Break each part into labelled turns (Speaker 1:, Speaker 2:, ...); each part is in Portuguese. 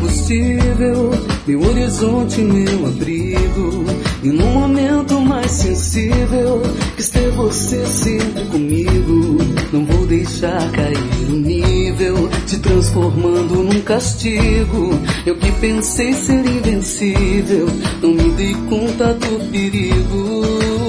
Speaker 1: combustível, meu horizonte, meu abrigo. E no momento mais sensível, quis ter você sempre comigo. Não vou deixar cair o nível, te transformando num castigo. Eu que pensei ser invencível, não me dei conta do perigo.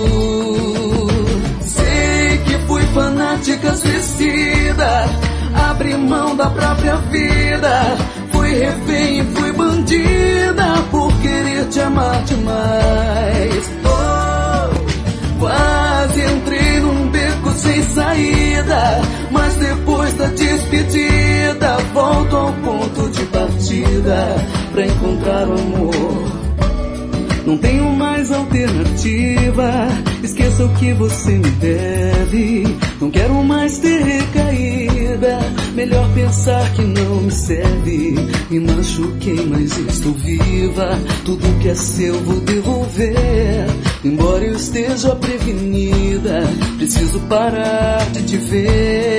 Speaker 1: Sei que fui fanática, suicida, abri mão da própria vida. Fui refém e fui bandida por querer te amar demais. Oh, quase entrei num beco sem saída, mas depois da despedida volto ao ponto de partida pra encontrar o amor. Não tenho mais alternativa, esqueça o que você me deve. Não quero mais ter recaída, melhor pensar que não me serve. Me machuquei, mas estou viva, tudo que é seu vou devolver. Embora eu esteja prevenida, preciso parar de te ver.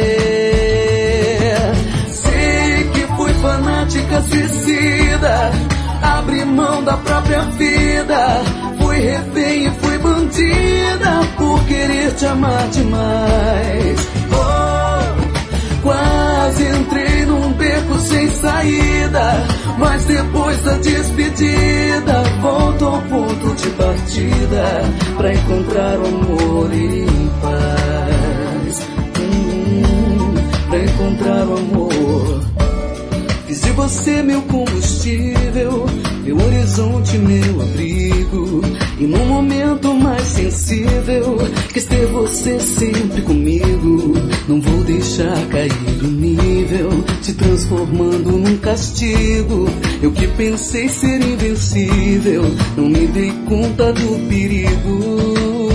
Speaker 1: Sei que fui fanática, suicida, abri mão da própria vida. Fui refém e fui bandida por querer te amar demais. Oh, quase entrei num beco sem saída, mas depois da despedida volto ao ponto de partida pra encontrar o amor em paz. Pra encontrar o amor. Fiz de você meu combustível, meu horizonte, meu abrigo. E no momento mais sensível, quis ter você sempre comigo. Não vou deixar cair o nível, te transformando num castigo. Eu que pensei ser invencível, não me dei conta do perigo.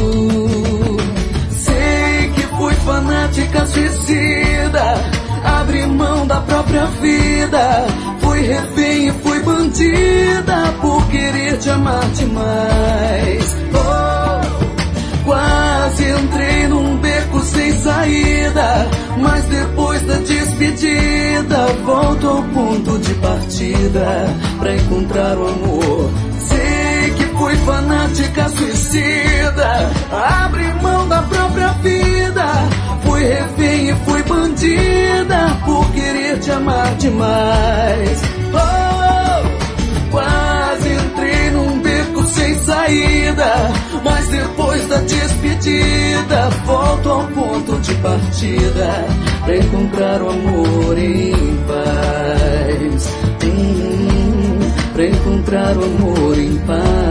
Speaker 1: Sei que fui fanática, suicida, abri mão da própria vida. Fui refém e fui bandida por querer te amar demais. Oh, quase entrei num beco sem saída, mas depois da despedida volto ao ponto de partida pra encontrar o amor. Sei que fui fanática, suicida, abri mão da própria vida. Fui refém e fui bandida por querer te amar demais. Oh, quase entrei num beco sem saída, mas depois da despedida volto ao ponto de partida pra encontrar o amor em paz. Pra encontrar o amor em paz.